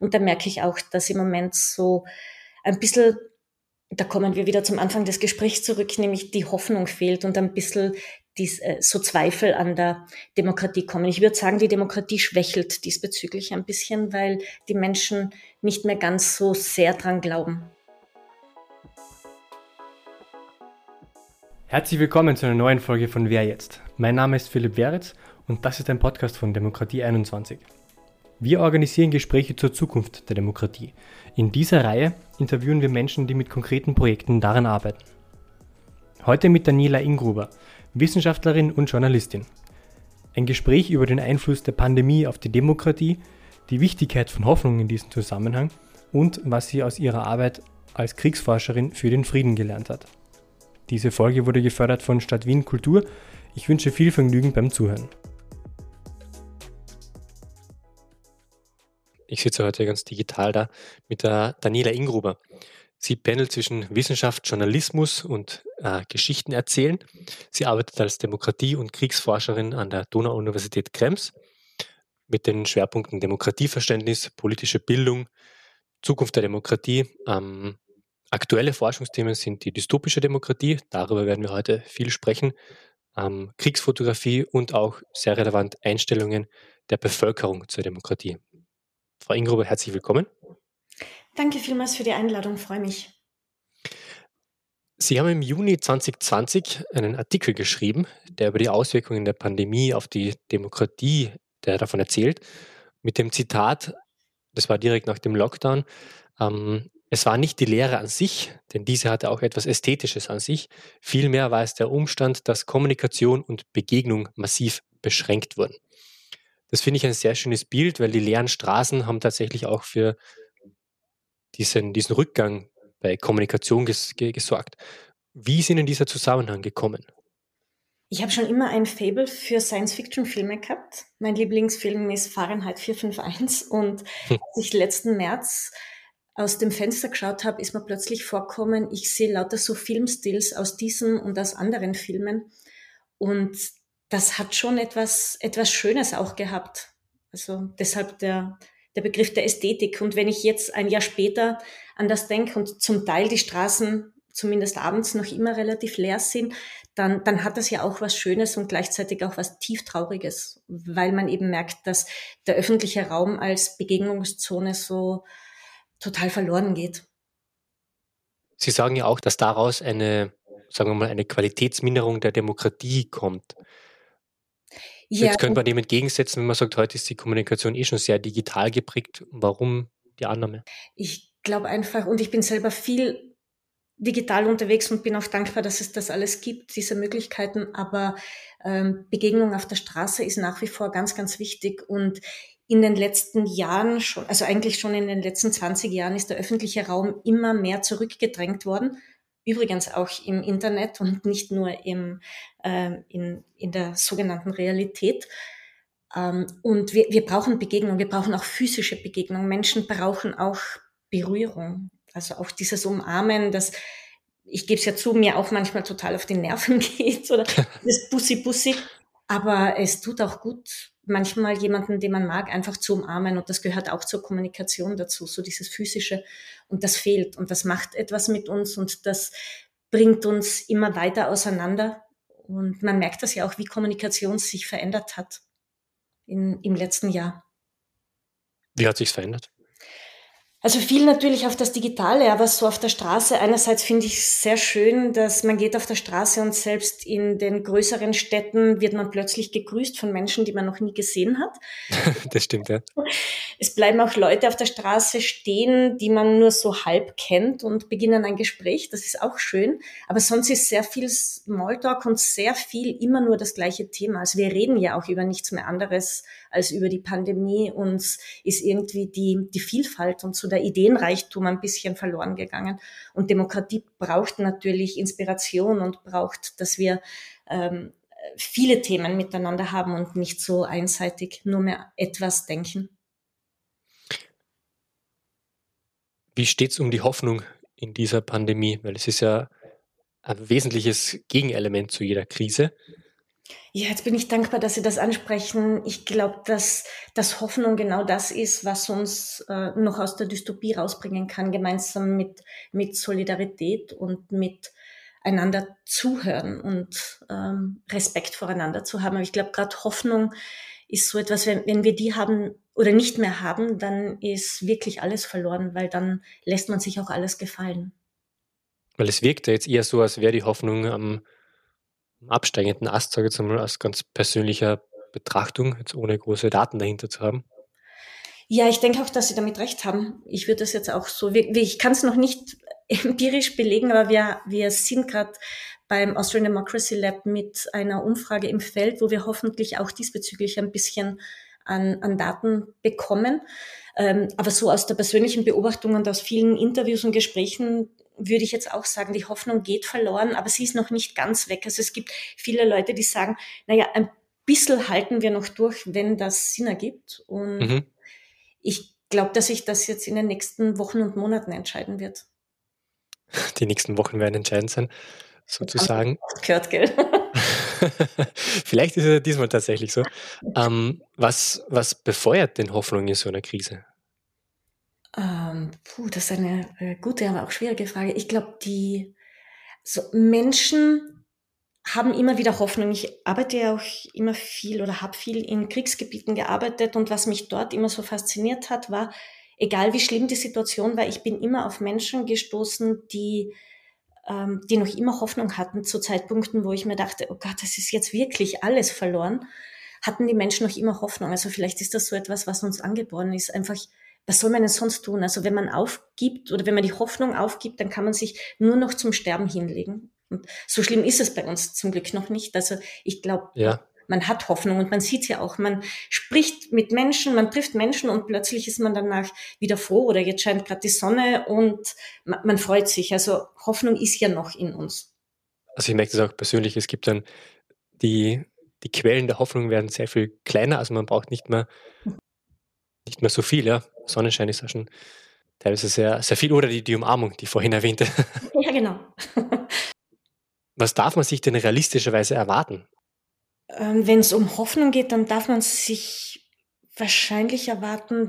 Und da merke ich auch, dass im Moment so ein bisschen, da kommen wir wieder zum Anfang des Gesprächs zurück, nämlich die Hoffnung fehlt und ein bisschen so Zweifel an der Demokratie kommen. Ich würde sagen, die Demokratie schwächelt diesbezüglich ein bisschen, weil die Menschen nicht mehr ganz so sehr dran glauben. Herzlich willkommen zu einer neuen Folge von Wer jetzt? Mein Name ist Philipp Weritz und das ist ein Podcast von Demokratie 21. Wir organisieren Gespräche zur Zukunft der Demokratie. In dieser Reihe interviewen wir Menschen, die mit konkreten Projekten daran arbeiten. Heute mit Daniela Ingruber, Wissenschaftlerin und Journalistin. Ein Gespräch über den Einfluss der Pandemie auf die Demokratie, die Wichtigkeit von Hoffnung in diesem Zusammenhang und was sie aus ihrer Arbeit als Kriegsforscherin für den Frieden gelernt hat. Diese Folge wurde gefördert von Stadt Wien Kultur. Ich wünsche viel Vergnügen beim Zuhören. Ich sitze heute ganz digital da mit der Daniela Ingruber. Sie pendelt zwischen Wissenschaft, Journalismus und Geschichten erzählen. Sie arbeitet als Demokratie- und Kriegsforscherin an der Donau-Universität Krems mit den Schwerpunkten Demokratieverständnis, politische Bildung, Zukunft der Demokratie. Aktuelle Forschungsthemen sind die dystopische Demokratie, darüber werden wir heute viel sprechen, Kriegsfotografie und auch sehr relevant Einstellungen der Bevölkerung zur Demokratie. Frau Ingruber, herzlich willkommen. Danke vielmals für die Einladung, freue mich. Sie haben im Juni 2020 einen Artikel geschrieben, der über die Auswirkungen der Pandemie auf die Demokratie, der davon erzählt, mit dem Zitat, das war direkt nach dem Lockdown, es war nicht die Lehre an sich, denn diese hatte auch etwas Ästhetisches an sich. Vielmehr war es der Umstand, dass Kommunikation und Begegnung massiv beschränkt wurden. Das finde ich ein sehr schönes Bild, weil die leeren Straßen haben tatsächlich auch für diesen Rückgang bei Kommunikation gesorgt. Wie ist Ihnen dieser Zusammenhang gekommen? Ich habe schon immer ein Faible für Science-Fiction-Filme gehabt. Mein Lieblingsfilm ist Fahrenheit 451 und als ich letzten März aus dem Fenster geschaut habe, ist mir plötzlich vorgekommen, ich sehe lauter so Filmstills aus diesem und aus anderen Filmen und das hat schon etwas Schönes auch gehabt. Also deshalb der Begriff der Ästhetik. Und wenn ich jetzt ein Jahr später an das denke und zum Teil die Straßen zumindest abends noch immer relativ leer sind, dann hat das ja auch was Schönes und gleichzeitig auch was Tieftrauriges, weil man eben merkt, dass der öffentliche Raum als Begegnungszone so total verloren geht. Sie sagen ja auch, dass daraus eine Qualitätsminderung der Demokratie kommt. Ja, Jetzt könnte man dem entgegensetzen, wenn man sagt, heute ist die Kommunikation schon sehr digital geprägt. Warum die Annahme? ich glaube einfach, und ich bin selber viel digital unterwegs und bin auch dankbar, dass es das alles gibt, diese Möglichkeiten. Aber Begegnung auf der Straße ist nach wie vor ganz, ganz wichtig. Und in den letzten Jahren schon, also eigentlich schon in den letzten 20 Jahren ist der öffentliche Raum immer mehr zurückgedrängt worden. Übrigens auch im Internet und nicht nur in der sogenannten Realität. Und wir brauchen Begegnung, wir brauchen auch physische Begegnung. Menschen brauchen auch Berührung. Also auch dieses Umarmen, das, ich gebe es ja zu, mir auch manchmal total auf die Nerven geht oder das Bussi-Bussi. Aber es tut auch gut, manchmal jemanden, den man mag, einfach zu umarmen. Und das gehört auch zur Kommunikation dazu, so dieses Physische. Und das fehlt. Und das macht etwas mit uns und das bringt uns immer weiter auseinander. Und man merkt das ja auch, wie Kommunikation sich verändert hat im letzten Jahr. Wie hat sich's verändert? Also viel natürlich auf das Digitale, aber so auf der Straße. Einerseits finde ich es sehr schön, dass man geht auf der Straße und selbst in den größeren Städten wird man plötzlich gegrüßt von Menschen, die man noch nie gesehen hat. Das stimmt, ja. Es bleiben auch Leute auf der Straße stehen, die man nur so halb kennt und beginnen ein Gespräch. Das ist auch schön. Aber sonst ist sehr viel Smalltalk und sehr viel immer nur das gleiche Thema. Also wir reden ja auch über nichts mehr anderes als über die Pandemie. Uns ist irgendwie die Vielfalt und so der Ideenreichtum ein bisschen verloren gegangen. Und Demokratie braucht natürlich Inspiration und braucht, dass wir viele Themen miteinander haben und nicht so einseitig nur mehr etwas denken. Wie steht's um die Hoffnung in dieser Pandemie? Weil es ist ja ein wesentliches Gegenelement zu jeder Krise. Ja, jetzt bin ich dankbar, dass Sie das ansprechen. Ich glaube, dass Hoffnung genau das ist, was uns noch aus der Dystopie rausbringen kann, gemeinsam mit Solidarität und mit einander zuhören und Respekt voreinander zu haben. Aber ich glaube, gerade Hoffnung ist so etwas, wenn wir die haben oder nicht mehr haben, dann ist wirklich alles verloren, weil dann lässt man sich auch alles gefallen. Weil es wirkt ja jetzt eher so, als wäre die Hoffnung am absteigenden Ast, sage ich jetzt einmal, aus ganz persönlicher Betrachtung, jetzt ohne große Daten dahinter zu haben. Ja, ich denke auch, dass Sie damit recht haben. Ich würde das jetzt auch so, ich kann es noch nicht empirisch belegen, aber wir sind gerade beim Austrian Democracy Lab mit einer Umfrage im Feld, wo wir hoffentlich auch diesbezüglich ein bisschen an Daten bekommen. Aber so aus der persönlichen Beobachtung und aus vielen Interviews und Gesprächen würde ich jetzt auch sagen, die Hoffnung geht verloren, aber sie ist noch nicht ganz weg. Also es gibt viele Leute, die sagen, naja, ein bisschen halten wir noch durch, wenn das Sinn ergibt. Und Mhm. ich glaube, dass sich das jetzt in den nächsten Wochen und Monaten entscheiden wird. Die nächsten Wochen werden entscheidend sein, Das haben Sie sozusagen. oft gehört, gell? Vielleicht ist es ja diesmal tatsächlich so. Was befeuert denn Hoffnung in so einer Krise? Das ist eine gute, aber auch schwierige Frage. Ich glaube, die so Menschen haben immer wieder Hoffnung. Ich arbeite ja auch immer viel oder habe viel in Kriegsgebieten gearbeitet und was mich dort immer so fasziniert hat, war, egal wie schlimm die Situation war, ich bin immer auf Menschen gestoßen, die noch immer Hoffnung hatten zu Zeitpunkten, wo ich mir dachte, oh Gott, das ist jetzt wirklich alles verloren, hatten die Menschen noch immer Hoffnung. Also vielleicht ist das so etwas, was uns angeboren ist. Einfach, was soll man denn sonst tun? Also wenn man aufgibt oder wenn man die Hoffnung aufgibt, dann kann man sich nur noch zum Sterben hinlegen. Und so schlimm ist es bei uns zum Glück noch nicht. Also ich glaube, Ja, man hat Hoffnung und man sieht es ja auch. Man spricht mit Menschen, man trifft Menschen und plötzlich ist man danach wieder froh oder jetzt scheint gerade die Sonne und man freut sich. Also Hoffnung ist ja noch in uns. also ich merke das auch persönlich, es gibt dann die, die Quellen der Hoffnung werden sehr viel kleiner, also man braucht nicht mehr so viel, ja. Sonnenschein ist ja schon teilweise sehr, sehr viel oder die Umarmung, die vorhin erwähnte. Ja, genau. Was darf man sich denn realistischerweise erwarten? Wenn es um Hoffnung geht, dann darf man sich wahrscheinlich erwarten,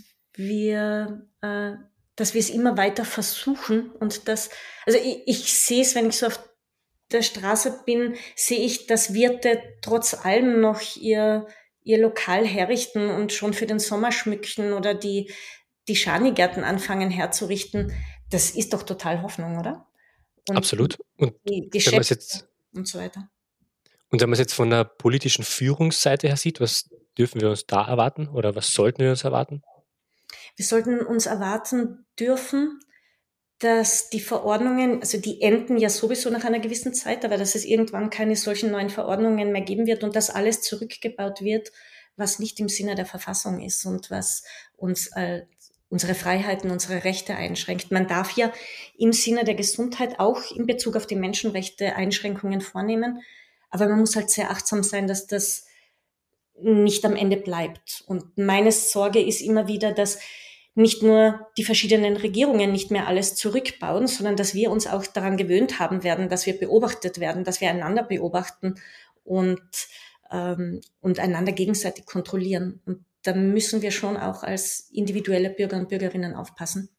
dass wir es immer weiter versuchen und also ich sehe es, wenn ich so auf der Straße bin, sehe ich, dass Wirte trotz allem noch ihr Lokal herrichten und schon für den Sommer schmücken oder die Schanigärten anfangen herzurichten. Das ist doch total Hoffnung, oder? Und Absolut. Und die wenn man es Geschäfte jetzt, und so weiter. und wenn man es jetzt von der politischen Führungsseite her sieht, was dürfen wir uns da erwarten oder was sollten wir uns erwarten? Wir sollten uns erwarten dürfen, dass die Verordnungen, also die enden ja sowieso nach einer gewissen Zeit, aber dass es irgendwann keine solchen neuen Verordnungen mehr geben wird und dass alles zurückgebaut wird, was nicht im Sinne der Verfassung ist und was uns unsere Freiheiten, unsere Rechte einschränkt. Man darf ja im Sinne der Gesundheit auch in Bezug auf die Menschenrechte Einschränkungen vornehmen, aber man muss halt sehr achtsam sein, dass das nicht am Ende bleibt. Und meine Sorge ist immer wieder, dass nicht nur die verschiedenen Regierungen nicht mehr alles zurückbauen, sondern dass wir uns auch daran gewöhnt haben werden, dass wir beobachtet werden, dass wir einander beobachten und, und einander gegenseitig kontrollieren. Und da müssen wir schon auch als individuelle Bürger und Bürgerinnen aufpassen.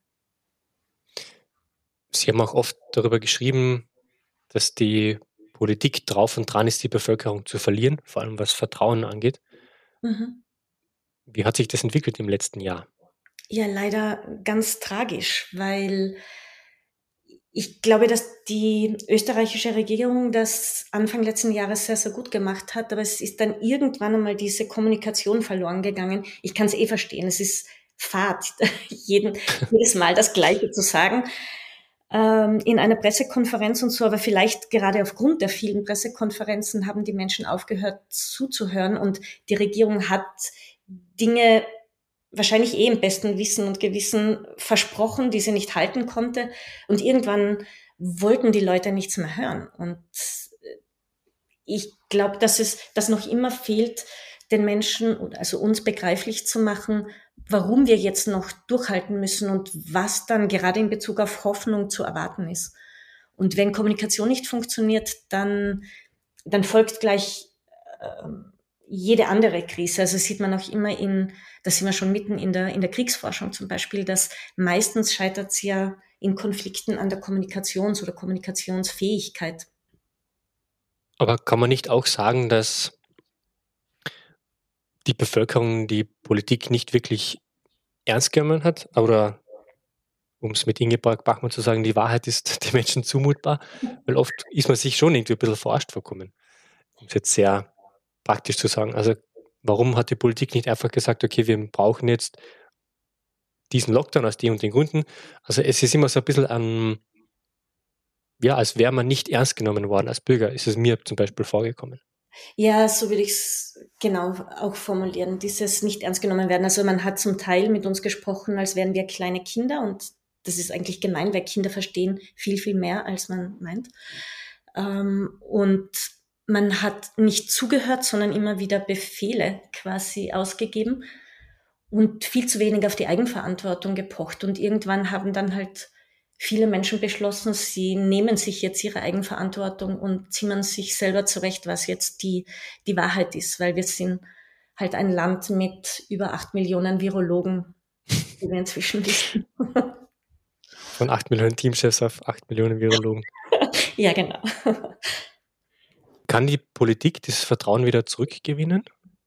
Sie haben auch oft darüber geschrieben, dass die Politik drauf und dran ist, die Bevölkerung zu verlieren, vor allem was Vertrauen angeht. Mhm. Wie hat sich das entwickelt im letzten Jahr? Ja, leider ganz tragisch, weil ich glaube, dass die österreichische Regierung das Anfang letzten Jahres sehr, sehr gut gemacht hat, aber es ist dann irgendwann einmal diese Kommunikation verloren gegangen. Ich kann es eh verstehen, es ist fad, jedes Mal das Gleiche zu sagen in einer Pressekonferenz und so, aber vielleicht gerade aufgrund der vielen Pressekonferenzen haben die Menschen aufgehört zuzuhören und die Regierung hat Dinge wahrscheinlich eh im besten Wissen und Gewissen versprochen, die sie nicht halten konnte. Und irgendwann wollten die Leute nichts mehr hören. Und ich glaube, dass das noch immer fehlt, den Menschen, also uns begreiflich zu machen, warum wir jetzt noch durchhalten müssen und was dann gerade in Bezug auf Hoffnung zu erwarten ist. Und wenn Kommunikation nicht funktioniert, dann folgt gleich jede andere Krise. Also sieht man auch immer da sind wir schon mitten in der Kriegsforschung zum Beispiel, dass meistens scheitert es ja in Konflikten an der oder Kommunikationsfähigkeit. Aber kann man nicht auch sagen, dass die Bevölkerung die Politik nicht wirklich ernst genommen hat? Oder um es mit Ingeborg Bachmann zu sagen, die Wahrheit ist den Menschen zumutbar? Weil oft ist man sich schon irgendwie ein bisschen verarscht vorkommen, um es jetzt sehr praktisch zu sagen. Also warum hat die Politik nicht einfach gesagt, okay, wir brauchen jetzt diesen Lockdown aus den und den Gründen? Also es ist immer so ein bisschen als wäre man nicht ernst genommen worden als Bürger, ist es mir zum Beispiel vorgekommen. Ja, so würde ich es genau auch formulieren, dieses nicht ernst genommen werden. Also man hat zum Teil mit uns gesprochen, als wären wir kleine Kinder, und das ist eigentlich gemein, weil Kinder verstehen viel, viel mehr, als man meint. Und man hat nicht zugehört, sondern immer wieder Befehle quasi ausgegeben und viel zu wenig auf die Eigenverantwortung gepocht. Und irgendwann haben dann halt viele Menschen beschlossen, sie nehmen sich jetzt ihre Eigenverantwortung und zimmern sich selber zurecht, was jetzt die Wahrheit ist, weil wir sind halt ein Land mit über 8 Millionen Virologen, wie wir inzwischen wissen. Von 8 Millionen Teamchefs auf 8 Millionen Virologen. Ja, genau. Kann die Politik das Vertrauen wieder zurückgewinnen?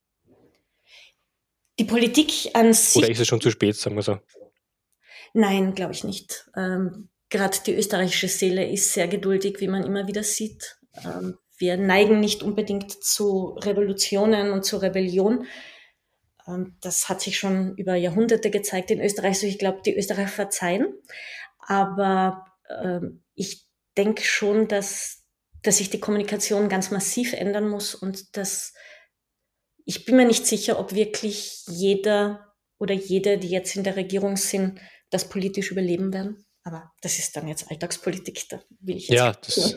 Die Politik an sich. Oder ist es schon zu spät, sagen wir so? Nein, glaube ich nicht. Gerade die österreichische Seele ist sehr geduldig, wie man immer wieder sieht. Wir neigen nicht unbedingt zu Revolutionen und zu Rebellion. Das hat sich schon über Jahrhunderte gezeigt in Österreich. Also ich glaube, die Österreicher verzeihen. Aber ich denke schon, dass sich die Kommunikation ganz massiv ändern muss, und ich bin mir nicht sicher, ob wirklich jeder oder jede, die jetzt in der Regierung sind, das politisch überleben werden. Aber das ist dann jetzt Alltagspolitik, da will ich jetzt. Ja, das.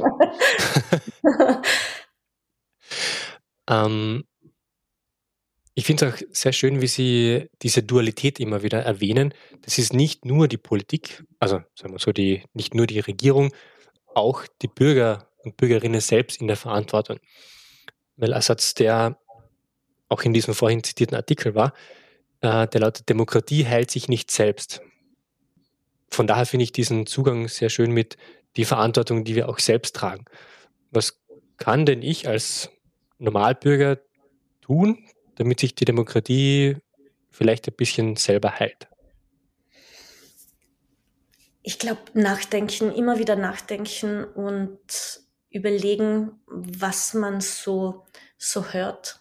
Ich finde es auch sehr schön, wie Sie diese Dualität immer wieder erwähnen. Das ist nicht nur die Politik, also sagen wir so, nicht nur die Regierung, auch die Bürger und Bürgerinnen selbst in der Verantwortung. Weil ein Satz, der auch in diesem vorhin zitierten Artikel war, der lautet: Demokratie heilt sich nicht selbst. Von daher finde ich diesen Zugang sehr schön mit die Verantwortung, die wir auch selbst tragen. Was kann denn ich als Normalbürger tun, damit sich die Demokratie vielleicht ein bisschen selber heilt? Ich glaube, nachdenken, immer wieder nachdenken und überlegen, was man so hört.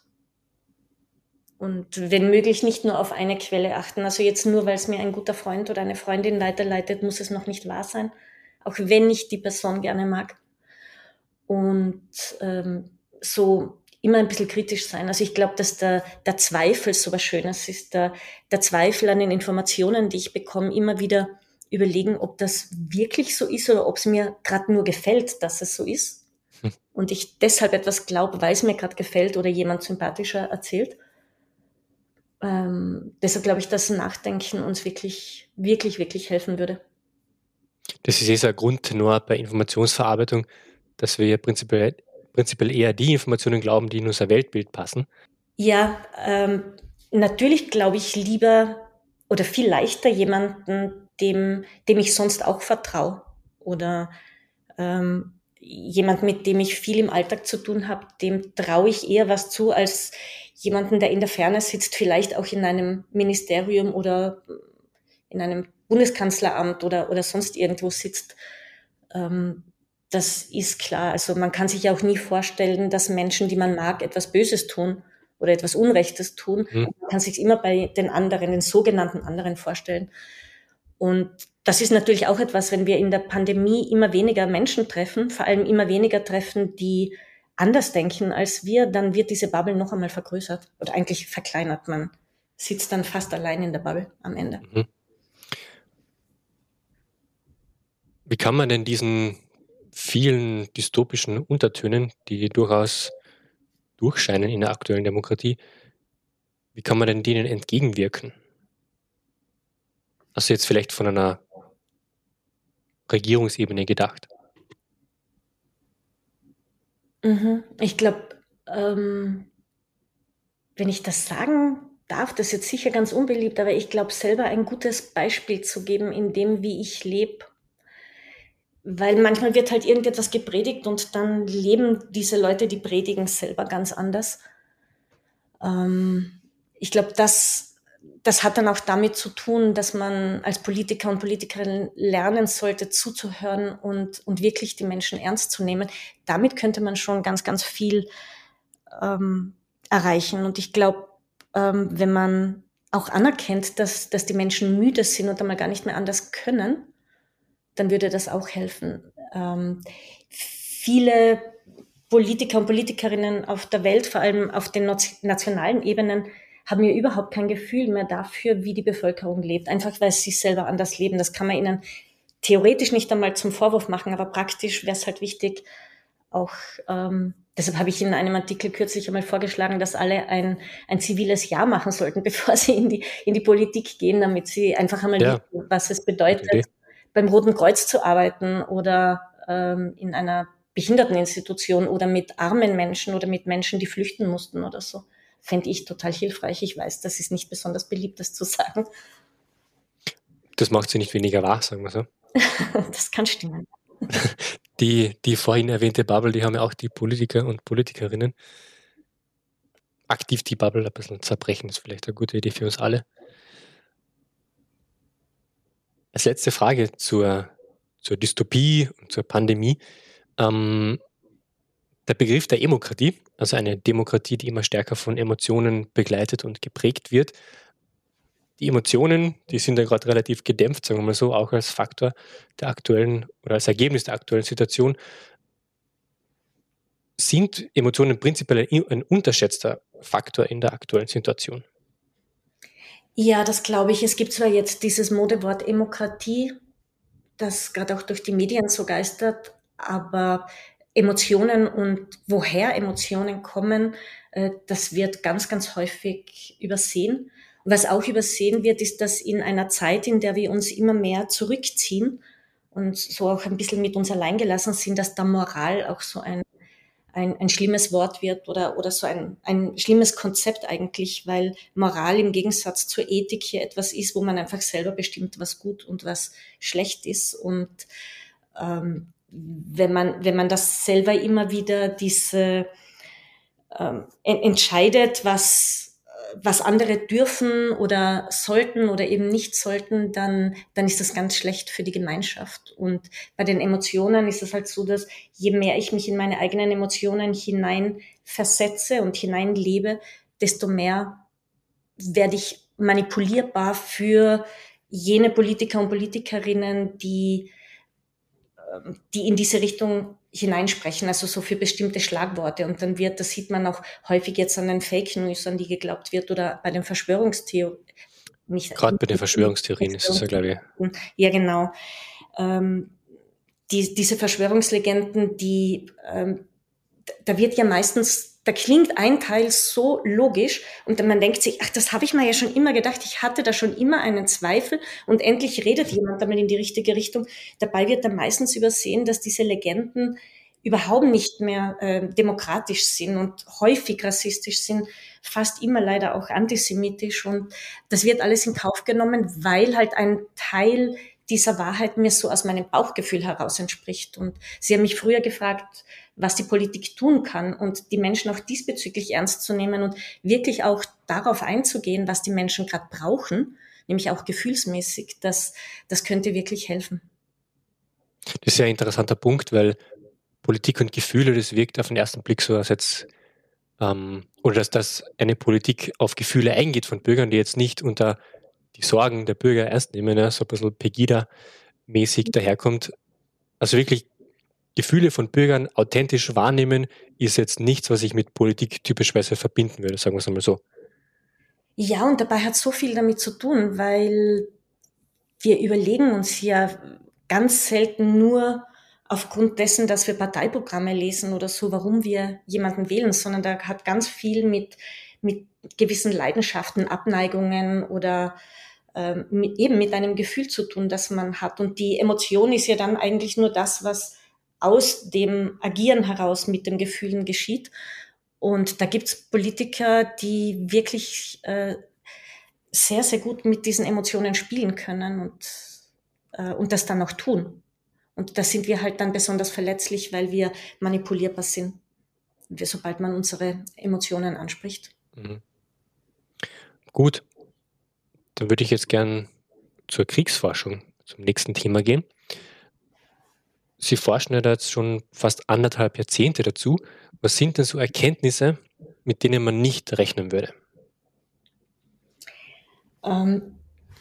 Und wenn möglich nicht nur auf eine Quelle achten. Also jetzt nur, weil es mir ein guter Freund oder eine Freundin weiterleitet, muss es noch nicht wahr sein. Auch wenn ich die Person gerne mag. Und so immer ein bisschen kritisch sein. Also ich glaube, dass der Zweifel so was Schönes ist. Der Zweifel an den Informationen, die ich bekomme, immer wieder überlegen, ob das wirklich so ist oder ob es mir gerade nur gefällt, dass es so ist. Und ich deshalb etwas glaube, weil es mir gerade gefällt oder jemand sympathischer erzählt. Deshalb glaube ich, dass Nachdenken uns wirklich, wirklich, wirklich helfen würde. Das ist so ein Grundtenor bei Informationsverarbeitung, dass wir prinzipiell eher die Informationen glauben, die in unser Weltbild passen. Ja, natürlich glaube ich lieber oder viel leichter jemanden, dem ich sonst auch vertraue, oder jemand, mit dem ich viel im Alltag zu tun habe, dem traue ich eher was zu, als jemanden, der in der Ferne sitzt, vielleicht auch in einem Ministerium oder in einem Bundeskanzleramt oder sonst irgendwo sitzt. Das ist klar. Also man kann sich ja auch nie vorstellen, dass Menschen, die man mag, etwas Böses tun oder etwas Unrechtes tun. Man kann sich immer bei den anderen, den sogenannten anderen vorstellen. Und das ist natürlich auch etwas, wenn wir in der Pandemie immer weniger Menschen treffen, vor allem immer weniger treffen, die anders denken als wir, dann wird diese Bubble noch einmal vergrößert oder eigentlich verkleinert. Man sitzt dann fast allein in der Bubble am Ende. Mhm. Wie kann man denn diesen vielen dystopischen Untertönen, die durchaus durchscheinen in der aktuellen Demokratie, wie kann man denn denen entgegenwirken? Also jetzt vielleicht von einer Regierungsebene gedacht. Ich glaube, wenn ich das sagen darf, das ist jetzt sicher ganz unbeliebt, aber ich glaube selber ein gutes Beispiel zu geben in dem, wie ich lebe. Weil manchmal wird halt irgendetwas gepredigt und dann leben diese Leute, die predigen, selber ganz anders. Ich glaube, das hat dann auch damit zu tun, dass man als Politiker und Politikerin lernen sollte, zuzuhören und wirklich die Menschen ernst zu nehmen. Damit könnte man schon ganz, ganz viel erreichen. Und ich glaube, wenn man auch anerkennt, dass die Menschen müde sind und einmal gar nicht mehr anders können, dann würde das auch helfen. Viele Politiker und Politikerinnen auf der Welt, vor allem auf den nationalen Ebenen, haben ja überhaupt kein Gefühl mehr dafür, wie die Bevölkerung lebt. Einfach weil sie selber anders leben. Das kann man ihnen theoretisch nicht einmal zum Vorwurf machen, aber praktisch wäre es halt wichtig, auch deshalb habe ich in einem Artikel kürzlich einmal vorgeschlagen, dass alle ein ziviles Jahr machen sollten, bevor sie in die Politik gehen, damit sie einfach einmal wissen, was es bedeutet, beim Roten Kreuz zu arbeiten oder in einer Behinderteninstitution oder mit armen Menschen oder mit Menschen, die flüchten mussten oder so. Fände ich total hilfreich. Ich weiß, das ist nicht besonders beliebt, das zu sagen. Das macht sie nicht weniger wahr, sagen wir so. Das kann stimmen. Die vorhin erwähnte Bubble, die haben ja auch die Politiker und Politikerinnen. Aktiv die Bubble ein bisschen zerbrechen, ist vielleicht eine gute Idee für uns alle. Als letzte Frage zur Dystopie und zur Pandemie. Der Begriff der Emokratie, also eine Demokratie, die immer stärker von Emotionen begleitet und geprägt wird. Die Emotionen, die sind ja gerade relativ gedämpft, sagen wir mal so, auch als Faktor der aktuellen oder als Ergebnis der aktuellen Situation. Sind Emotionen prinzipiell ein unterschätzter Faktor in der aktuellen Situation? Ja, das glaube ich. Es gibt zwar jetzt dieses Modewort Demokratie, das gerade auch durch die Medien so geistert, aber Emotionen und woher Emotionen kommen, das wird ganz, ganz häufig übersehen. Und was auch übersehen wird, ist, dass in einer Zeit, in der wir uns immer mehr zurückziehen und so auch ein bisschen mit uns allein gelassen sind, dass da Moral auch so ein schlimmes Wort wird oder so ein schlimmes Konzept eigentlich, weil Moral im Gegensatz zur Ethik hier etwas ist, wo man einfach selber bestimmt, was gut und was schlecht ist. Und wenn man das selber immer wieder diese entscheidet, was andere dürfen oder sollten oder eben nicht sollten, dann ist das ganz schlecht für die Gemeinschaft. Und bei den Emotionen ist es halt so, dass je mehr ich mich in meine eigenen Emotionen hinein versetze und hineinlebe, desto mehr werde ich manipulierbar für jene Politiker und Politikerinnen, die in diese Richtung hineinsprechen, also so für bestimmte Schlagworte. Und dann das sieht man auch häufig jetzt an den Fake News, an die geglaubt wird, oder bei den Verschwörungstheorien. Gerade bei den Verschwörungstheorien ist es ja, glaube ich. Ja, genau. Diese Verschwörungslegenden, da wird ja meistens, da klingt ein Teil so logisch und man denkt sich, ach, das habe ich mir ja schon immer gedacht, ich hatte da schon immer einen Zweifel und endlich redet jemand damit in die richtige Richtung. Dabei wird dann meistens übersehen, dass diese Legenden überhaupt nicht mehr demokratisch sind und häufig rassistisch sind, fast immer leider auch antisemitisch, und das wird alles in Kauf genommen, weil halt ein Teil dieser Wahrheit mir so aus meinem Bauchgefühl heraus entspricht. Und Sie haben mich früher gefragt, was die Politik tun kann, und die Menschen auch diesbezüglich ernst zu nehmen und wirklich auch darauf einzugehen, was die Menschen gerade brauchen, nämlich auch gefühlsmäßig, das könnte wirklich helfen. Das ist ja ein interessanter Punkt, weil Politik und Gefühle, das wirkt auf den ersten Blick so, als jetzt, oder dass eine Politik auf Gefühle eingeht von Bürgern, die jetzt nicht unter die Sorgen der Bürger ernst nehmen, ja, so ein bisschen Pegida-mäßig daherkommt. Also wirklich Gefühle von Bürgern authentisch wahrnehmen, ist jetzt nichts, was ich mit Politik typischweise verbinden würde, sagen wir es einmal so. Ja, und dabei hat so viel damit zu tun, weil wir überlegen uns ja ganz selten nur aufgrund dessen, dass wir Parteiprogramme lesen oder so, warum wir jemanden wählen, sondern da hat ganz viel mit gewissen Leidenschaften, Abneigungen oder mit einem Gefühl zu tun, das man hat. Und die Emotion ist ja dann eigentlich nur das, was aus dem Agieren heraus mit den Gefühlen geschieht. Und da gibt's Politiker, die wirklich sehr, sehr gut mit diesen Emotionen spielen können und das dann auch tun. Und da sind wir halt dann besonders verletzlich, weil wir manipulierbar sind, sobald man unsere Emotionen anspricht. Mhm. Gut, dann würde ich jetzt gern zur Kriegsforschung, zum nächsten Thema gehen. Sie forschen ja da jetzt schon fast 1,5 Jahrzehnte dazu. Was sind denn so Erkenntnisse, mit denen man nicht rechnen würde? Ähm,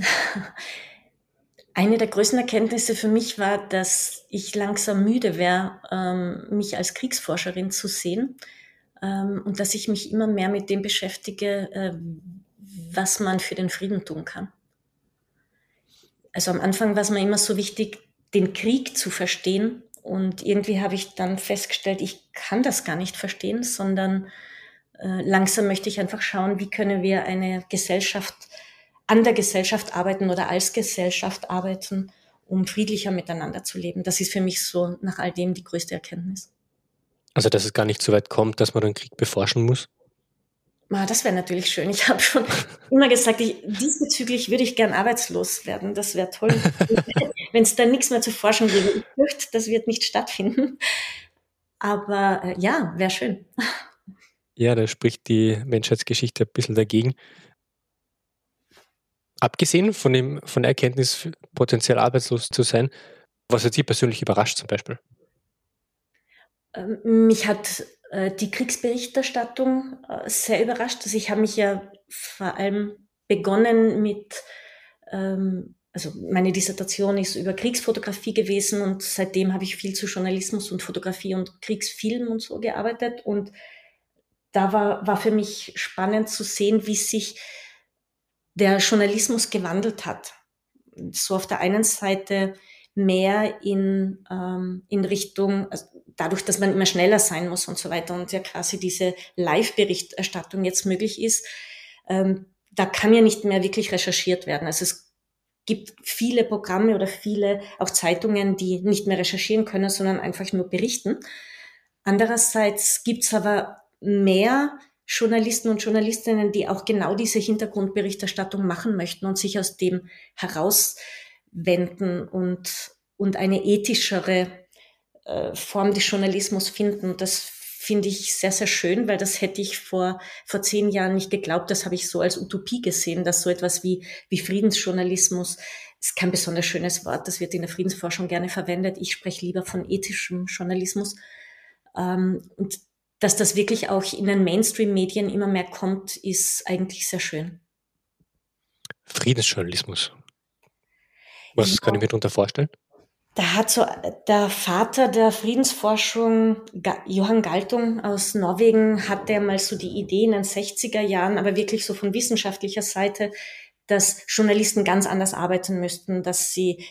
Eine der größten Erkenntnisse für mich war, dass ich langsam müde wäre, mich als Kriegsforscherin zu sehen, und dass ich mich immer mehr mit dem beschäftige, was man für den Frieden tun kann. Also am Anfang war es mir immer so wichtig, den Krieg zu verstehen. Und irgendwie habe ich dann festgestellt, ich kann das gar nicht verstehen, sondern langsam möchte ich einfach schauen, wie können wir eine Gesellschaft, an der Gesellschaft arbeiten oder als Gesellschaft arbeiten, um friedlicher miteinander zu leben. Das ist für mich so nach all dem die größte Erkenntnis. Also, dass es gar nicht so weit kommt, dass man den Krieg beforschen muss? Das wäre natürlich schön. Ich habe schon immer gesagt, diesbezüglich würde ich gern arbeitslos werden. Das wäre toll, wenn es da nichts mehr zu forschen gäbe. Ich fürchte, das wird nicht stattfinden. Aber ja, wäre schön. Ja, da spricht die Menschheitsgeschichte ein bisschen dagegen. Abgesehen von der Erkenntnis, potenziell arbeitslos zu sein, was hat Sie persönlich überrascht zum Beispiel? Mich hat die Kriegsberichterstattung sehr überrascht. Also ich habe mich ja vor allem begonnen mit, also meine Dissertation ist über Kriegsfotografie gewesen und seitdem habe ich viel zu Journalismus und Fotografie und Kriegsfilm und so gearbeitet. Und da war für mich spannend zu sehen, wie sich der Journalismus gewandelt hat. So auf der einen Seite mehr in Richtung, also dadurch, dass man immer schneller sein muss und so weiter und ja quasi diese Live-Berichterstattung jetzt möglich ist, da kann ja nicht mehr wirklich recherchiert werden. Also es gibt viele Programme oder viele auch Zeitungen, die nicht mehr recherchieren können, sondern einfach nur berichten. Andererseits gibt's aber mehr Journalisten und Journalistinnen, die auch genau diese Hintergrundberichterstattung machen möchten und sich aus dem herauswenden und eine ethischere Form des Journalismus finden. Das finde ich sehr, sehr schön, weil das hätte ich vor 10 Jahren nicht geglaubt. Das habe ich so als Utopie gesehen, dass so etwas wie Friedensjournalismus, ist kein besonders schönes Wort, das wird in der Friedensforschung gerne verwendet. Ich spreche lieber von ethischem Journalismus. Und dass das wirklich auch in den Mainstream-Medien immer mehr kommt, ist eigentlich sehr schön. Friedensjournalismus. Was kann ich mir darunter vorstellen? Da hat so der Vater der Friedensforschung, Johann Galtung aus Norwegen, hatte mal so die Idee in den 60er Jahren, aber wirklich so von wissenschaftlicher Seite, dass Journalisten ganz anders arbeiten müssten, dass sie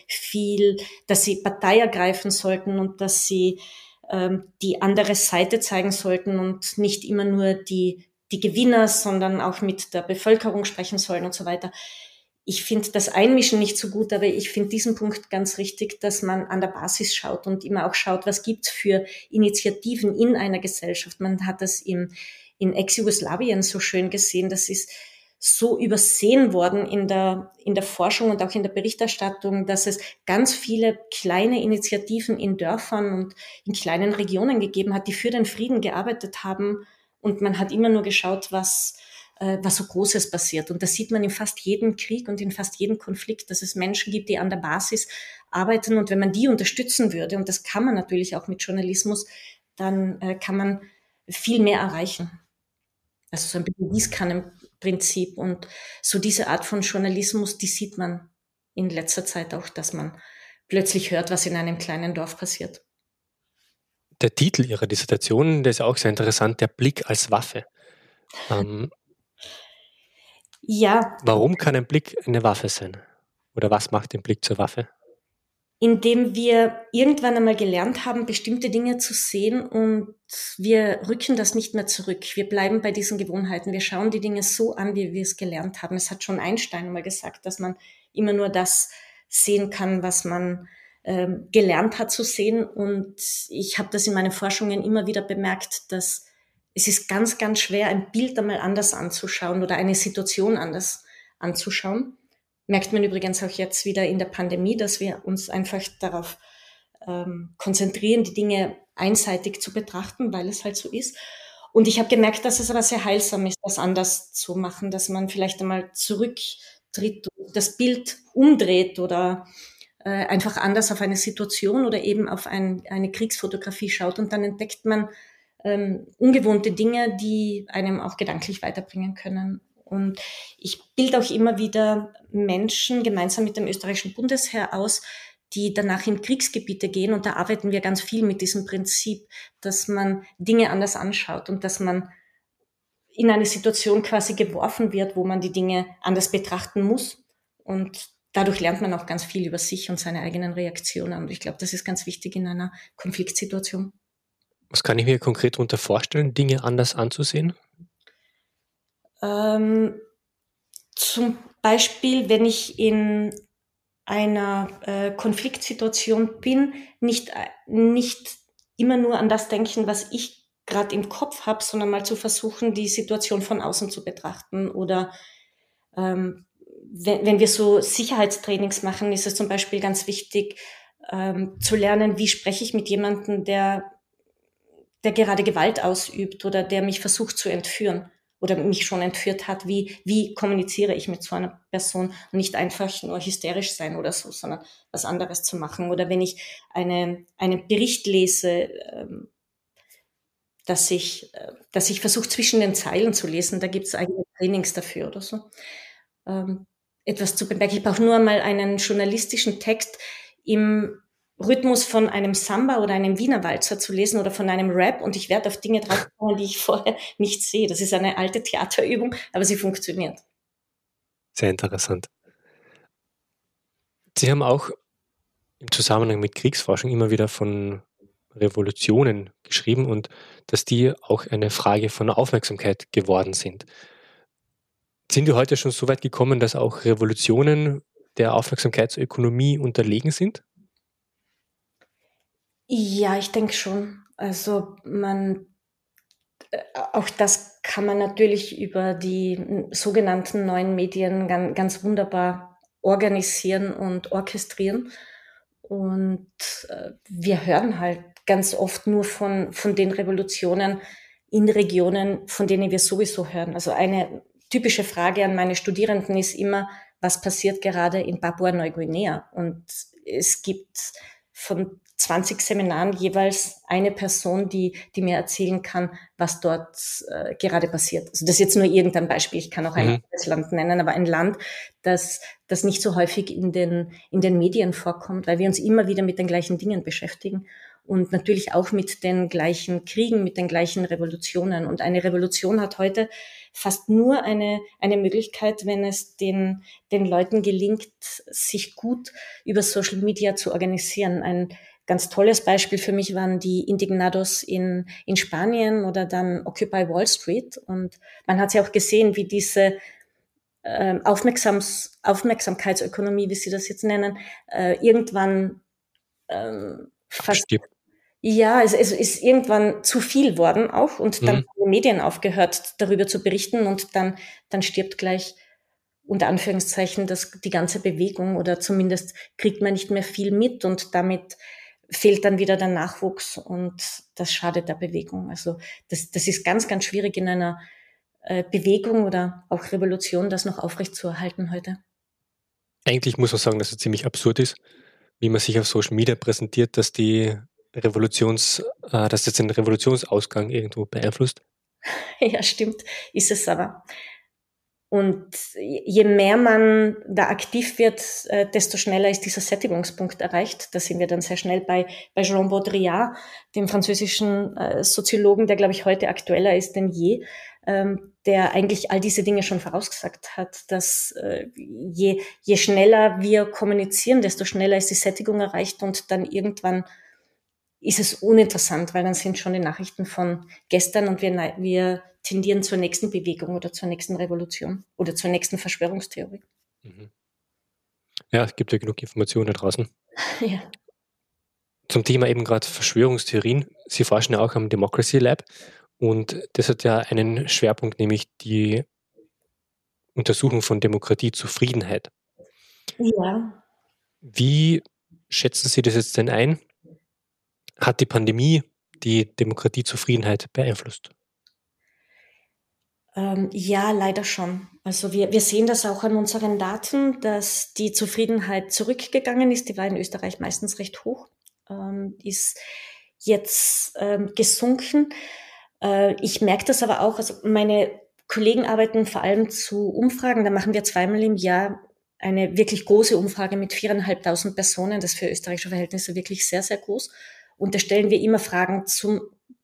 Partei ergreifen sollten und dass sie die andere Seite zeigen sollten und nicht immer nur die Gewinner, sondern auch mit der Bevölkerung sprechen sollen und so weiter. Ich finde das Einmischen nicht so gut, aber ich finde diesen Punkt ganz richtig, dass man an der Basis schaut und immer auch schaut, was gibt's für Initiativen in einer Gesellschaft. Man hat das in Ex-Jugoslawien so schön gesehen. Das ist so übersehen worden in der Forschung und auch in der Berichterstattung, dass es ganz viele kleine Initiativen in Dörfern und in kleinen Regionen gegeben hat, die für den Frieden gearbeitet haben. Und man hat immer nur geschaut, was so Großes passiert. Und das sieht man in fast jedem Krieg und in fast jedem Konflikt, dass es Menschen gibt, die an der Basis arbeiten. Und wenn man die unterstützen würde, und das kann man natürlich auch mit Journalismus, dann kann man viel mehr erreichen. Also so ein bisschen Gießkannenprinzip. Und so diese Art von Journalismus, die sieht man in letzter Zeit auch, dass man plötzlich hört, was in einem kleinen Dorf passiert. Der Titel Ihrer Dissertation, der ist auch sehr interessant, der Blick als Waffe. Ja. Warum kann ein Blick eine Waffe sein? Oder was macht den Blick zur Waffe? Indem wir irgendwann einmal gelernt haben, bestimmte Dinge zu sehen und wir rücken das nicht mehr zurück. Wir bleiben bei diesen Gewohnheiten. Wir schauen die Dinge so an, wie wir es gelernt haben. Es hat schon Einstein mal gesagt, dass man immer nur das sehen kann, was man gelernt hat zu sehen. Und ich habe das in meinen Forschungen immer wieder bemerkt, dass es ist ganz, ganz schwer, ein Bild einmal anders anzuschauen oder eine Situation anders anzuschauen. Merkt man übrigens auch jetzt wieder in der Pandemie, dass wir uns einfach darauf konzentrieren, die Dinge einseitig zu betrachten, weil es halt so ist. Und ich habe gemerkt, dass es aber sehr heilsam ist, das anders zu machen, dass man vielleicht einmal zurücktritt, das Bild umdreht oder einfach anders auf eine Situation oder eben auf eine Kriegsfotografie schaut und dann entdeckt man ungewohnte Dinge, die einem auch gedanklich weiterbringen können. Und ich bilde auch immer wieder Menschen gemeinsam mit dem österreichischen Bundesheer aus, die danach in Kriegsgebiete gehen. Und da arbeiten wir ganz viel mit diesem Prinzip, dass man Dinge anders anschaut und dass man in eine Situation quasi geworfen wird, wo man die Dinge anders betrachten muss. Und dadurch lernt man auch ganz viel über sich und seine eigenen Reaktionen. Und ich glaube, das ist ganz wichtig in einer Konfliktsituation. Was kann ich mir konkret darunter vorstellen, Dinge anders anzusehen? Zum Beispiel, wenn ich in einer Konfliktsituation bin, nicht immer nur an das denken, was ich gerade im Kopf habe, sondern mal zu versuchen, die Situation von außen zu betrachten. Oder wenn wir so Sicherheitstrainings machen, ist es zum Beispiel ganz wichtig zu lernen, wie spreche ich mit jemandem, der gerade Gewalt ausübt oder der mich versucht zu entführen oder mich schon entführt hat, wie kommuniziere ich mit so einer Person und nicht einfach nur hysterisch sein oder so, sondern was anderes zu machen. Oder wenn ich einen Bericht lese, dass ich versuche, zwischen den Zeilen zu lesen, da gibt es eigene Trainings dafür oder so. Etwas zu bemerken. Ich brauche nur mal einen journalistischen Text im Rhythmus von einem Samba oder einem Wiener Walzer zu lesen oder von einem Rap und ich werde auf Dinge draufkommen, die ich vorher nicht sehe. Das ist eine alte Theaterübung, aber sie funktioniert. Sehr interessant. Sie haben auch im Zusammenhang mit Kriegsforschung immer wieder von Revolutionen geschrieben und dass die auch eine Frage von Aufmerksamkeit geworden sind. Sind wir heute schon so weit gekommen, dass auch Revolutionen der Aufmerksamkeitsökonomie unterlegen sind? Ja, ich denke schon. Also auch das kann man natürlich über die sogenannten neuen Medien ganz wunderbar organisieren und orchestrieren. Und wir hören halt ganz oft nur von den Revolutionen in Regionen, von denen wir sowieso hören. Also eine typische Frage an meine Studierenden ist immer, was passiert gerade in Papua-Neuguinea? Und es gibt von 20 Seminaren jeweils eine Person, die mir erzählen kann, was dort gerade passiert. Also das ist jetzt nur irgendein Beispiel. Ich kann auch ein anderes Land nennen, aber ein Land, das nicht so häufig in den Medien vorkommt, weil wir uns immer wieder mit den gleichen Dingen beschäftigen und natürlich auch mit den gleichen Kriegen, mit den gleichen Revolutionen. Und eine Revolution hat heute fast nur eine Möglichkeit, wenn es den Leuten gelingt, sich gut über Social Media zu organisieren. Ein ganz tolles Beispiel für mich waren die Indignados in Spanien oder dann Occupy Wall Street. Und man hat ja auch gesehen, wie diese Aufmerksamkeitsökonomie, wie Sie das jetzt nennen, irgendwann fast... Ja, es ist irgendwann zu viel worden auch und dann haben die Medien aufgehört, darüber zu berichten und dann stirbt gleich unter Anführungszeichen die ganze Bewegung oder zumindest kriegt man nicht mehr viel mit und damit fehlt dann wieder der Nachwuchs und das schadet der Bewegung. Also das ist ganz, ganz schwierig in einer Bewegung oder auch Revolution, das noch aufrechtzuerhalten heute. Eigentlich muss man sagen, dass es ziemlich absurd ist, wie man sich auf Social Media präsentiert, dass dass jetzt den Revolutionsausgang irgendwo beeinflusst. Ja, stimmt, ist es aber. Und je mehr man da aktiv wird, desto schneller ist dieser Sättigungspunkt erreicht. Da sind wir dann sehr schnell bei Jean Baudrillard, dem französischen Soziologen, der, glaube ich, heute aktueller ist denn je, der eigentlich all diese Dinge schon vorausgesagt hat, dass je schneller wir kommunizieren, desto schneller ist die Sättigung erreicht und dann irgendwann ist es uninteressant, weil dann sind schon die Nachrichten von gestern und wir tendieren zur nächsten Bewegung oder zur nächsten Revolution oder zur nächsten Verschwörungstheorie. Ja, es gibt ja genug Informationen da draußen. Ja. Zum Thema eben gerade Verschwörungstheorien. Sie forschen ja auch am Democracy Lab Und das hat ja einen Schwerpunkt, nämlich die Untersuchung von Demokratiezufriedenheit. Ja. Wie schätzen Sie das jetzt denn ein? Hat die Pandemie die Demokratiezufriedenheit beeinflusst? Ja, leider schon. Also wir sehen das auch an unseren Daten, dass die Zufriedenheit zurückgegangen ist. Die war in Österreich meistens recht hoch, ist jetzt gesunken. Ich merke das aber auch, also meine Kollegen arbeiten vor allem zu Umfragen. Da machen wir zweimal im Jahr eine wirklich große Umfrage mit 4.500 Personen. Das ist für österreichische Verhältnisse wirklich sehr, sehr groß. Und da stellen wir immer Fragen zum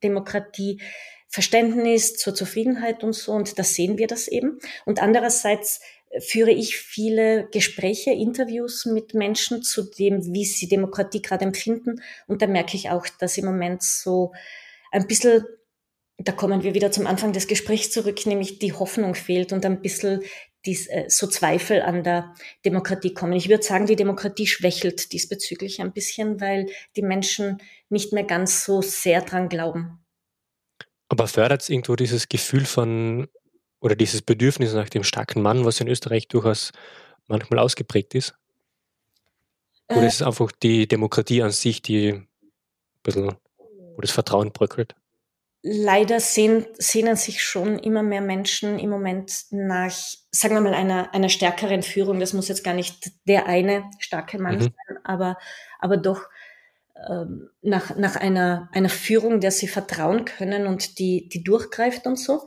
Demokratieverständnis, zur Zufriedenheit und so. Und da sehen wir das eben. Und andererseits führe ich viele Gespräche, Interviews mit Menschen zu dem, wie sie Demokratie gerade empfinden. Und da merke ich auch, dass im Moment so ein bisschen, da kommen wir wieder zum Anfang des Gesprächs zurück, nämlich die Hoffnung fehlt und ein bisschen so Zweifel an der Demokratie kommen. Ich würde sagen, die Demokratie schwächelt diesbezüglich ein bisschen, weil die Menschen nicht mehr ganz so sehr dran glauben. Aber fördert es irgendwo dieses Gefühl von oder dieses Bedürfnis nach dem starken Mann, was in Österreich durchaus manchmal ausgeprägt ist? Oder Äh, ist es einfach die Demokratie an sich, die ein bisschen, wo das Vertrauen bröckelt? Leider sehnen sich schon immer mehr Menschen im Moment nach, sagen wir mal, einer stärkeren Führung. Das muss jetzt gar nicht der eine starke Mann Mhm. sein, aber doch nach einer Führung, der sie vertrauen können und die durchgreift und so.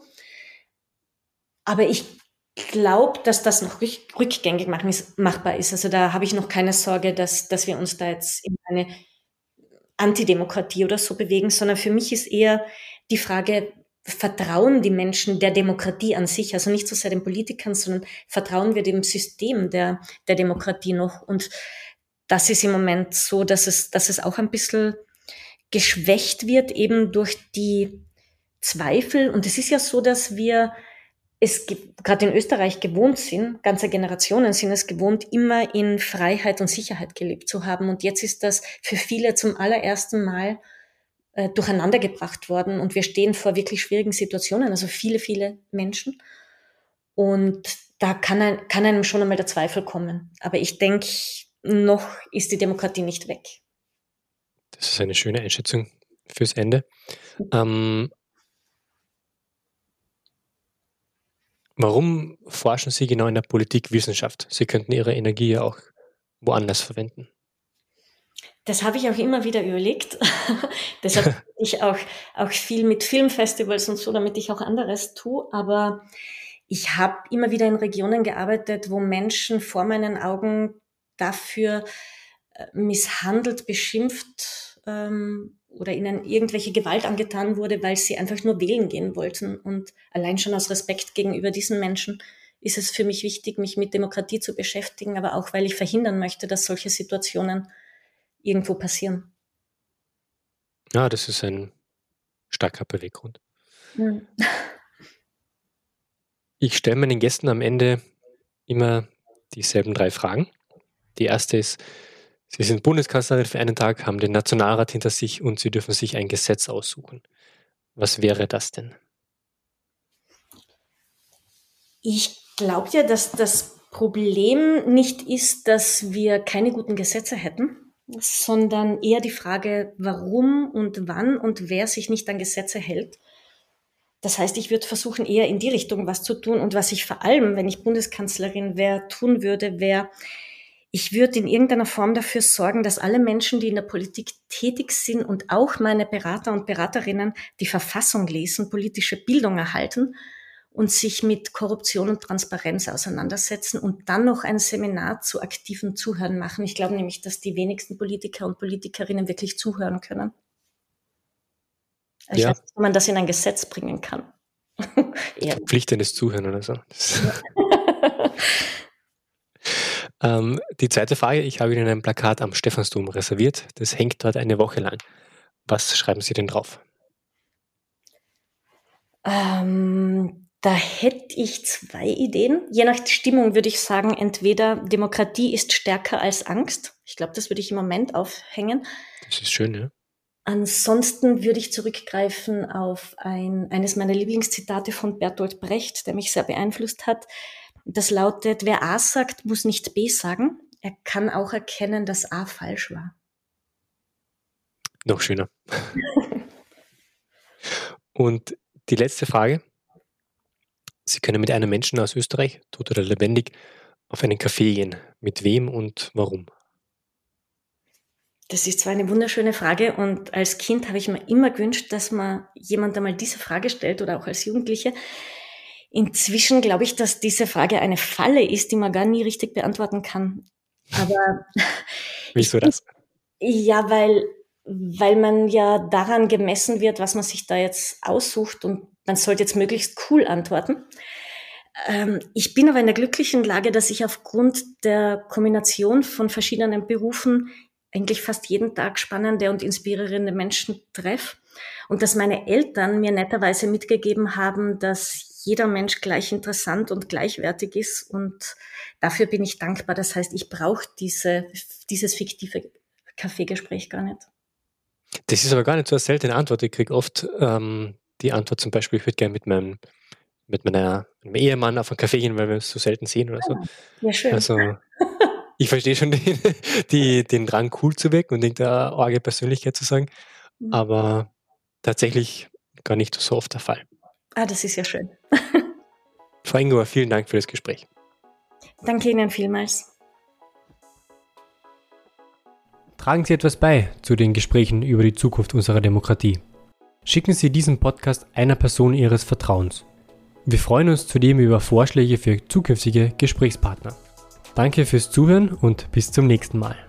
Aber ich glaube, dass das noch rückgängig machbar ist. Also da habe ich noch keine Sorge, dass wir uns da jetzt in eine Antidemokratie oder so bewegen, sondern für mich ist eher die Frage, vertrauen die Menschen der Demokratie an sich, also nicht so sehr den Politikern, sondern vertrauen wir dem System der Demokratie noch? Und das ist im Moment so, dass es auch ein bisschen geschwächt wird, eben durch die Zweifel. Und es ist ja so, dass wir es gerade in Österreich gewohnt sind, ganze Generationen sind es gewohnt, immer in Freiheit und Sicherheit gelebt zu haben. Und jetzt ist das für viele zum allerersten Mal durcheinandergebracht worden. Und wir stehen vor wirklich schwierigen Situationen, also viele, viele Menschen. Und da kann einem schon einmal der Zweifel kommen. Aber ich denke, noch ist die Demokratie nicht weg. Das ist eine schöne Einschätzung fürs Ende. Warum forschen Sie genau in der Politikwissenschaft? Sie könnten Ihre Energie ja auch woanders verwenden. Das habe ich auch immer wieder überlegt. Deshalb ich auch viel mit Filmfestivals und so, damit ich auch anderes tue. Aber ich habe immer wieder in Regionen gearbeitet, wo Menschen vor meinen Augen dafür misshandelt, beschimpft oder ihnen irgendwelche Gewalt angetan wurde, weil sie einfach nur wählen gehen wollten. Und allein schon aus Respekt gegenüber diesen Menschen ist es für mich wichtig, mich mit Demokratie zu beschäftigen, aber auch, weil ich verhindern möchte, dass solche Situationen irgendwo passieren. Ja, das ist ein starker Beweggrund. Mhm. Ich stelle meinen Gästen am Ende immer dieselben 3 Fragen. Die erste ist, Sie sind Bundeskanzlerin für einen Tag, haben den Nationalrat hinter sich und Sie dürfen sich ein Gesetz aussuchen. Was wäre das denn? Ich glaube ja, dass das Problem nicht ist, dass wir keine guten Gesetze hätten, sondern eher die Frage, warum und wann und wer sich nicht an Gesetze hält. Das heißt, ich würde versuchen, eher in die Richtung was zu tun. Und was ich vor allem, wenn ich Bundeskanzlerin wäre, tun würde, wäre, ich würde in irgendeiner Form dafür sorgen, dass alle Menschen, die in der Politik tätig sind und auch meine Berater und Beraterinnen die Verfassung lesen, politische Bildung erhalten und sich mit Korruption und Transparenz auseinandersetzen und dann noch ein Seminar zu aktivem Zuhören machen. Ich glaube nämlich, dass die wenigsten Politiker und Politikerinnen wirklich zuhören können. Also ich Ja, weiß nicht, ob man das in ein Gesetz bringen kann. Ja. verpflichtendes Zuhören oder so. Die zweite Frage, ich habe Ihnen ein Plakat am Stephansdom reserviert. Das hängt dort eine Woche lang. Was schreiben Sie denn drauf? Da hätte ich 2 Ideen. Je nach Stimmung würde ich sagen, entweder Demokratie ist stärker als Angst. Ich glaube, das würde ich im Moment aufhängen. Das ist schön, ja. Ansonsten würde ich zurückgreifen auf eines meiner Lieblingszitate von Bertolt Brecht, der mich sehr beeinflusst hat. Das lautet: Wer A sagt, muss nicht B sagen. Er kann auch erkennen, dass A falsch war. Noch schöner. Und die letzte Frage. Sie können mit einem Menschen aus Österreich, tot oder lebendig, auf einen Café gehen. Mit wem und warum? Das ist zwar eine wunderschöne Frage und als Kind habe ich mir immer gewünscht, dass man jemand einmal diese Frage stellt oder auch als Jugendliche. Inzwischen glaube ich, dass diese Frage eine Falle ist, die man gar nie richtig beantworten kann. Aber Wieso das? Ja, weil man ja daran gemessen wird, was man sich da jetzt aussucht und man sollte jetzt möglichst cool antworten. Ich bin aber in der glücklichen Lage, dass ich aufgrund der Kombination von verschiedenen Berufen eigentlich fast jeden Tag spannende und inspirierende Menschen treffe und dass meine Eltern mir netterweise mitgegeben haben, dass jeder Mensch gleich interessant und gleichwertig ist und dafür bin ich dankbar. Das heißt, ich brauche dieses fiktive Kaffeegespräch gar nicht. Das ist aber gar nicht so eine seltene Antwort. Ich kriege oft die Antwort zum Beispiel, ich würde gerne mit meinem Ehemann auf einen Kaffee gehen, weil wir es so selten sehen oder so. Ja, schön. Also ich verstehe schon den Drang, cool zu wirken und irgendeine arge Persönlichkeit zu sagen, aber tatsächlich gar nicht so oft der Fall. Das ist ja schön. Frau Ingauer, vielen Dank für das Gespräch. Danke Ihnen vielmals. Tragen Sie etwas bei zu den Gesprächen über die Zukunft unserer Demokratie. Schicken Sie diesen Podcast einer Person Ihres Vertrauens. Wir freuen uns zudem über Vorschläge für zukünftige Gesprächspartner. Danke fürs Zuhören und bis zum nächsten Mal.